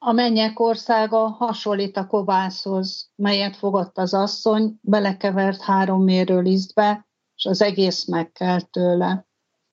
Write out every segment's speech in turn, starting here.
A mennyek országa hasonlít a kovászhoz, melyet fogott az asszony, belekevert 3 mérőlisztbe, és az egész megkelt tőle.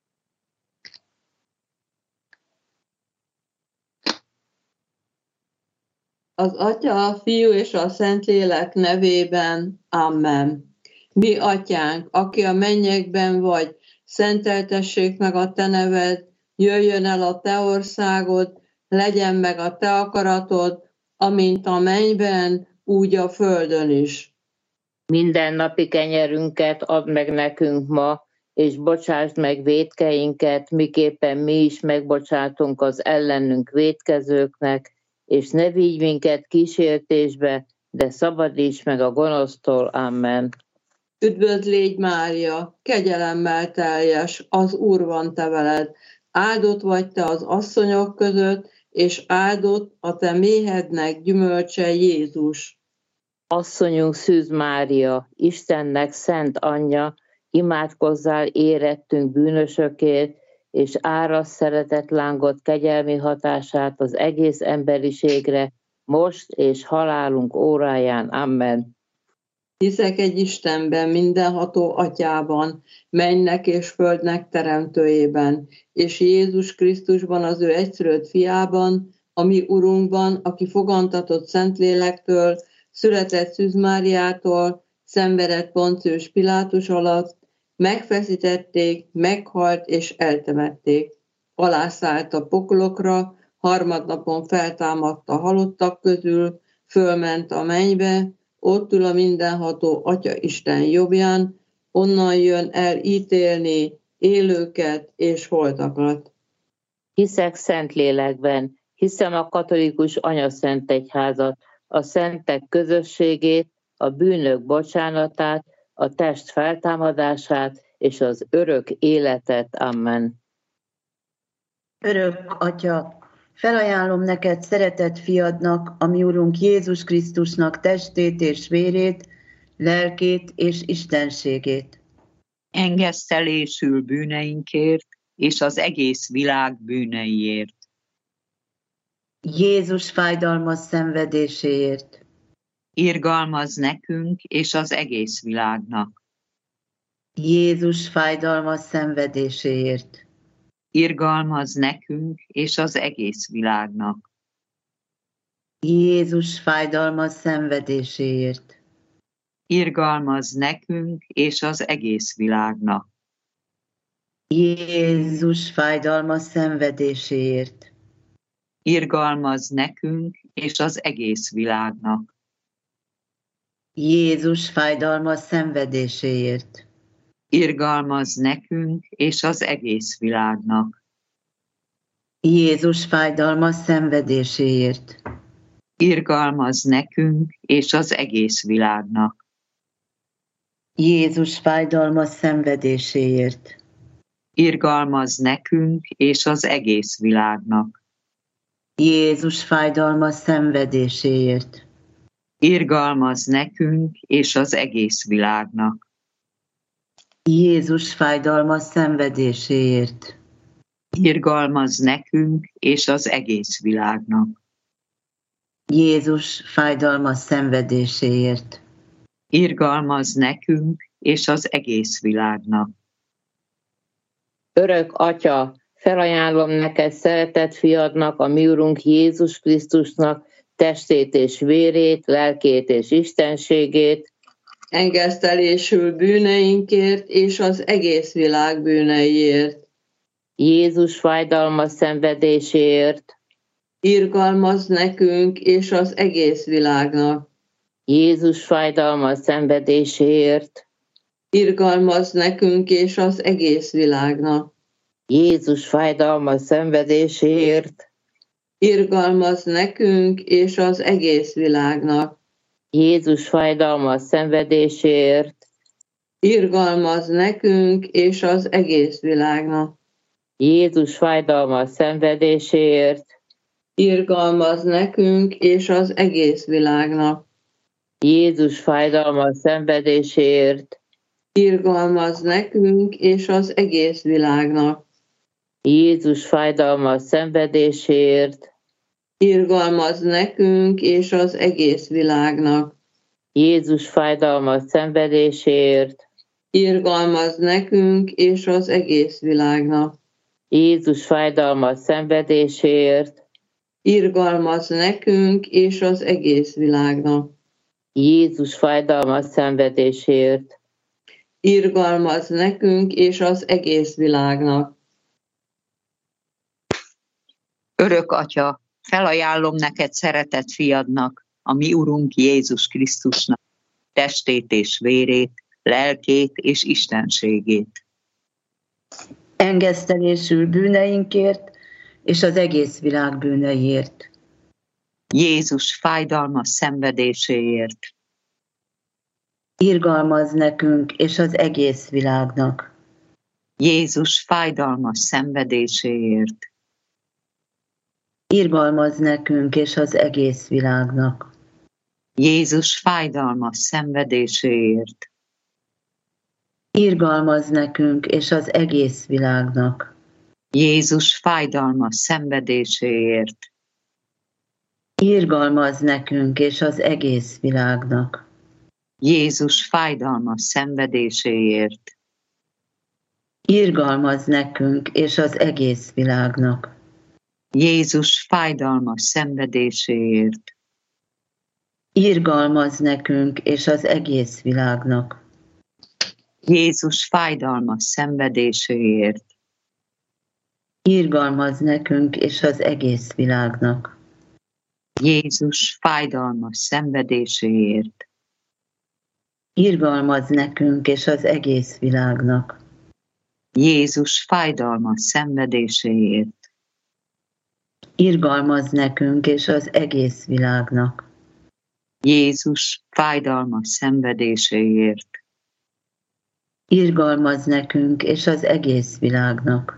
Az Atya, a Fiú és a Szentlélek nevében. Amen. Mi Atyánk, aki a mennyekben vagy, szenteltessék meg a te neved, jöjjön el a te országod, legyen meg a te akaratod, amint a mennyben, úgy a földön is. Mindennapi kenyerünket add meg nekünk ma, és bocsásd meg vétkeinket, miképpen mi is megbocsátunk az ellenünk vétkezőknek, és ne vigy minket kísértésbe, de szabadíts meg a gonosztól. Amen. Üdvözl légy, Mária, kegyelemmel teljes, az Úr van te veled. Áldott vagy te az asszonyok között, és áldott a te méhednek gyümölcse, Jézus. Asszonyunk Szűz Mária, Istennek szent anyja, imádkozzál érettünk bűnösökért, és árasd szeretetlángot kegyelmi hatását az egész emberiségre, most és halálunk óráján. Amen. Hiszek egy Istenben, mindenható Atyában, mennynek és földnek teremtőjében, és Jézus Krisztusban, az ő egyszülött fiában, a mi Urunkban, aki fogantatott Szentlélektől, született Szűz Máriától, szenvedett Poncius Pilátus alatt, megfeszítették, meghalt és eltemették. Alászállt a poklokra, harmadnapon feltámadt a halottak közül, fölment a mennybe, ott ül a mindenható Atya Isten jobbján, onnan jön el ítélni élőket és holtakat. Hiszek Szentlélekben, hiszem a katolikus anyaszent egyházat, a szentek közösségét, a bűnök bocsánatát, a test feltámadását és az örök életet. Amen. Örök Atya, felajánlom neked szeretett fiadnak, a mi Urunk Jézus Krisztusnak testét és vérét, lelkét és istenségét. Engesztelésül bűneinkért és az egész világ bűneiért. Jézus fájdalmas szenvedéséért. Irgalmazz nekünk és az egész világnak. Jézus fájdalmas szenvedéséért. Irgalmazz nekünk és az egész világnak. Jézus fájdalmas szenvedéséért. Irgalmazz nekünk és az egész világnak. Jézus fájdalmas szenvedéséért. Irgalmazz nekünk és az egész világnak. Jézus fájdalmas szenvedéséért. Irgalmazz nekünk és az egész világnak. Jézus fájdalmas szenvedéséért. Irgalmazz nekünk és az egész világnak. Jézus fájdalmas szenvedéséért. Irgalmazz nekünk és az egész világnak. Jézus fájdalmas szenvedéséért. Irgalmazz nekünk és az egész világnak. Jézus fájdalmas szenvedéséért. Irgalmazz nekünk és az egész világnak. Jézus fájdalmas szenvedéséért. Irgalmazz nekünk és az egész világnak. Örök Atya, felajánlom neked szeretett fiadnak, a mi Urunk Jézus Krisztusnak testét és vérét, lelkét és istenségét, Engesztelésül bűneinkért és az egész világ bűneiért. Jézus fájdalmas szenvedéséért, Irgalmazz nekünk és az egész világnak. Jézus fájdalmas szenvedéséért, Irgalmazz nekünk és az egész világnak. Jézus fájdalmas szenvedéséért, Irgalmazz nekünk és az egész világnak. Jézus fájdalmas szenvedéséért, Irgalmazz nekünk és az egész világnak. Jézus fájdalmas szenvedéséért, Irgalmazz nekünk és az egész világnak. Jézus fájdalmas szenvedéséért, Irgalmazz nekünk és az egész világnak. Jézus fájdalmas szenvedéséért, irgalmaz nekünk és az egész világnak. Jézus fájdalmas szenvedéséért, Irgalmaz nekünk és az egész világnak. Jézus fájdalmas szenvedéséért, Irgalmaz nekünk és az egész világnak. Jézus fájdalmas szenvedéséért, Irgalmaz nekünk és az egész világnak. Örök Atya, felajánlom neked szeretett fiadnak, a mi Urunk Jézus Krisztusnak, testét és vérét, lelkét és istenségét. Engesztelésül bűneinkért és az egész világ bűneiért. Jézus fájdalmas szenvedéséért. Irgalmaz nekünk és az egész világnak. Jézus fájdalmas szenvedéséért. Irgalmaz nekünk és az egész világnak. Jézus fájdalmas szenvedéséért. Irgalmaz nekünk és az egész világnak. Jézus fájdalmas szenvedéséért. Irgalmaz nekünk és az egész világnak. Jézus fájdalmas szenvedéséért. Irgalmaz nekünk és az egész világnak. Jézus fájdalmas szenvedéséért. Irgalmaz nekünk és az egész világnak. Jézus fájdalmas szenvedéséért. Irgalmaz nekünk és az egész világnak. Jézus fájdalmas szenvedéséért. Irgalmaz nekünk és az egész világnak. Jézus fájdalmas szenvedéséért. Irgalmaz nekünk és az egész világnak. Jézus fájdalmas szenvedéséért. Irgalmaz nekünk és az egész világnak.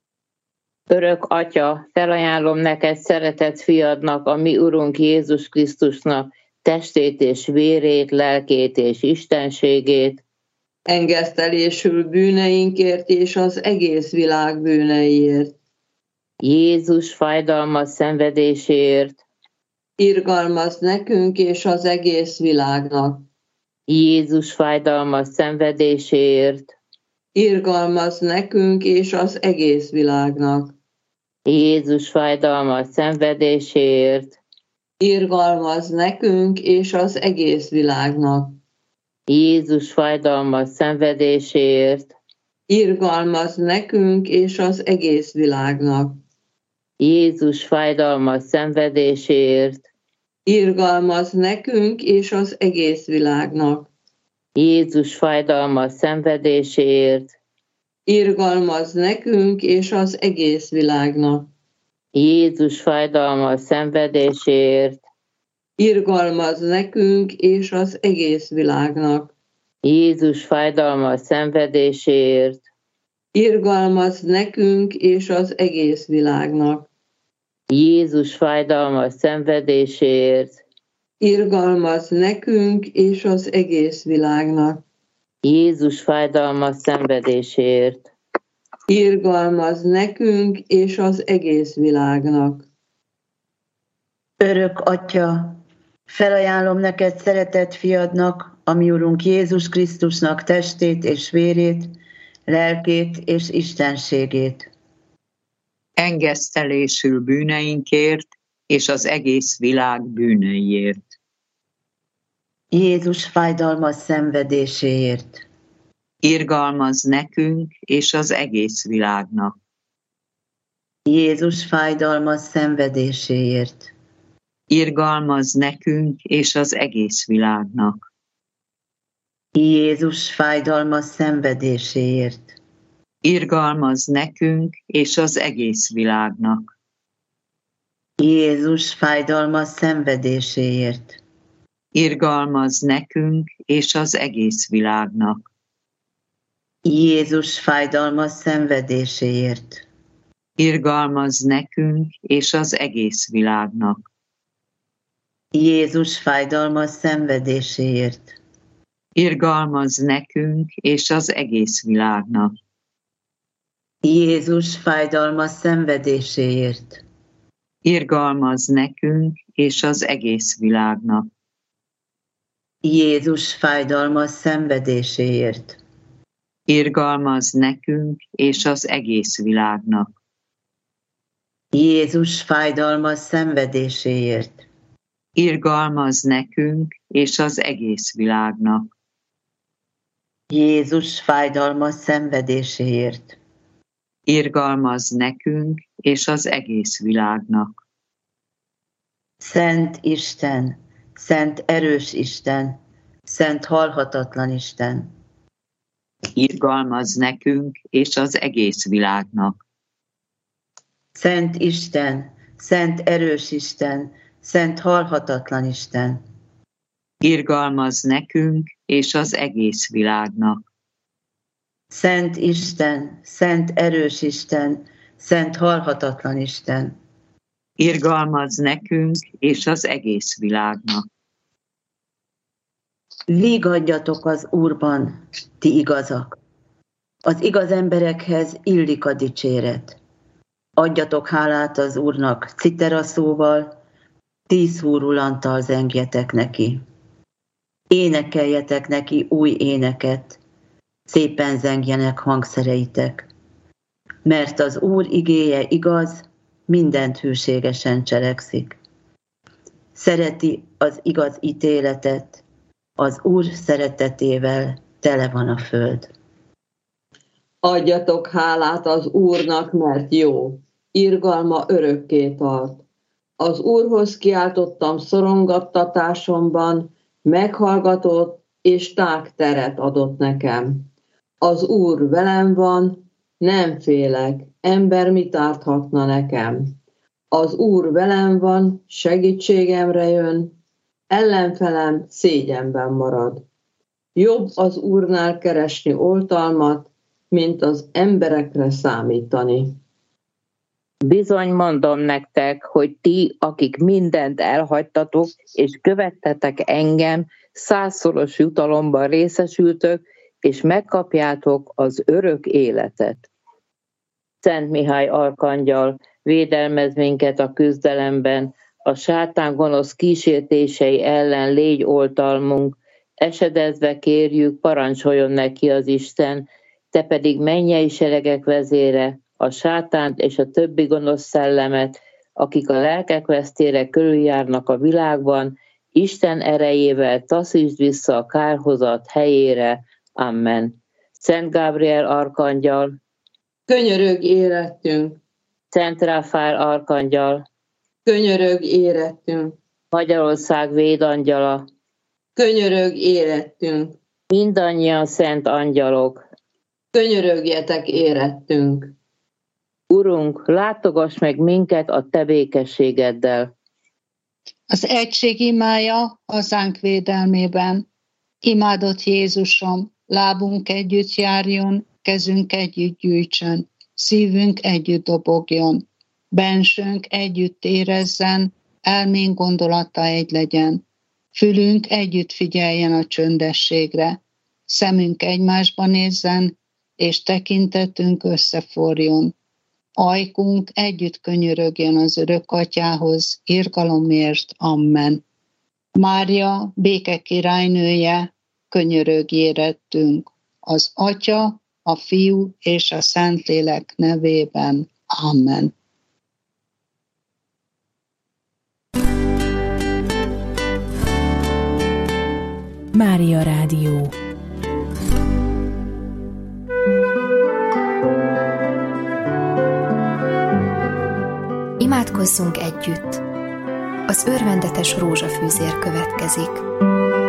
Örök Atya, felajánlom neked szeretett fiadnak, a mi Urunk Jézus Krisztusnak, testét és vérét, lelkét és istenségét, Engesztelésül bűneinkért és az egész világ bűneiért. Jézus fájdalmas szenvedéséért, Irgalmaz nekünk és az egész világnak. Jézus fájdalmas szenvedéséért, Irgalmaz nekünk és az egész világnak. Jézus fájdalmas szenvedéséért, Irgalmaz nekünk és az egész világnak. Jézus fájdalmas szenvedéséért, Irgalmaz nekünk és az egész világnak. Jézus fájdalmas szenvedéséért, Irgalmaz nekünk és az egész világnak. Jézus fájdalmas szenvedéséért, Irgalmaz nekünk és az egész világnak. Jézus fájdalmas szenvedéséért, Irgalmaz nekünk és az egész világnak. Jézus fájdalmas szenvedéséért, Irgalmaz nekünk és az egész világnak. Jézus fájdalmas szenvedéséért, Irgalmaz nekünk és az egész világnak. Jézus fájdalmas szenvedéséért, Irgalmaz nekünk és az egész világnak. Örök Atya, felajánlom neked szeretett fiadnak, a mi Urunk Jézus Krisztusnak testét és vérét, lelkét és istenségét. Engesztelésül bűneinkért és az egész világ bűneiért. Jézus fájdalmas szenvedéséért. Irgalmaz nekünk és az egész világnak. Jézus fájdalmas szenvedéséért. Irgalmaz nekünk és az egész világnak. Jézus fájdalmas szenvedéséért. Irgalmaz nekünk és az egész világnak. Jézus fájdalmas szenvedéséért. Irgalmaz nekünk és az egész világnak. Jézus fájdalmas szenvedéséért. Irgalmaz nekünk és az egész világnak. Jézus fájdalmas szenvedéséért. Irgalmaz nekünk és az egész világnak. Jézus fájdalmas szenvedéséért. irgalmaz nekünk és az egész világnak. Jézus fájdalmas szenvedéséért. Irgalmaz nekünk és az egész világnak. Jézus fájdalmas szenvedéséért. Irgalmaz nekünk és az egész világnak. Jézus fájdalmas szenvedéséért. Irgalmaz nekünk és az egész világnak. Szent Isten, szent erős Isten, szent halhatatlan Isten. Irgalmaz nekünk és az egész világnak. Szent Isten, szent erős Isten, szent halhatatlan Isten. Irgalmaz nekünk és az egész világnak. Szent Isten, szent erős Isten, szent halhatatlan Isten. Irgalmaz nekünk és az egész világnak. Vígadjatok az Úrban, ti igazak. Az igaz emberekhez illik a dicséret. Adjatok hálát az Úrnak citeraszóval, 10 húrulanttal zengjetek neki. Énekeljetek neki új éneket, szépen zengjenek hangszereitek. Mert az Úr igéje igaz, mindent hűségesen cselekszik. Szereti az igaz ítéletet, az Úr szeretetével tele van a föld. Adjatok hálát az Úrnak, mert jó, irgalma örökké tart. Az Úrhoz kiáltottam szorongattatásomban, meghallgatott és tág teret adott nekem. Az Úr velem van, nem félek, ember mit árthatna nekem. Az Úr velem van, segítségemre jön, ellenfelem szégyenben marad. Jobb az Úrnál keresni oltalmat, mint az emberekre számítani. Bizony mondom nektek, hogy ti, akik mindent elhagytatok, és követtetek engem, 100-szoros jutalomban részesültök, és megkapjátok az örök életet. Szent Mihály arkangyal, védelmezz minket a küzdelemben, a sátán gonosz kísértései ellen légy oltalmunk, esedezve kérjük, parancsoljon neki az Isten, te pedig mennyei seregek vezére, a sátánt és a többi gonosz szellemet, akik a lelkek vesztére körüljárnak a világban, Isten erejével taszítsd vissza a kárhozat helyére. Amen. Szent Gábriel arkangyal, Könyörögj érettünk! Szent Ráfáel arkangyal, Könyörögj érettünk! Magyarország védangyala, Könyörögj érettünk! mindannyian szent angyalok, Könyörögjetek érettünk! Urunk, látogass meg minket a te békességeddel. Az egység imája hazánk védelmében. Imádott Jézusom, lábunk együtt járjon, kezünk együtt gyűjtsön, szívünk együtt dobogjon, bensőnk együtt érezzen, elménk gondolata egy legyen, fülünk együtt figyeljen a csöndességre, szemünk egymásba nézzen, és tekintetünk összeforjon. Ajkunk együtt könyörögjön az örök atyához, irgalomért. Amen. Mária, béke királynője, könyörögj érettünk, az Atya, a Fiú és a Szentlélek nevében. Amen. Mária Rádió. Imádkozzunk együtt! Az örvendetes rózsafűzér következik.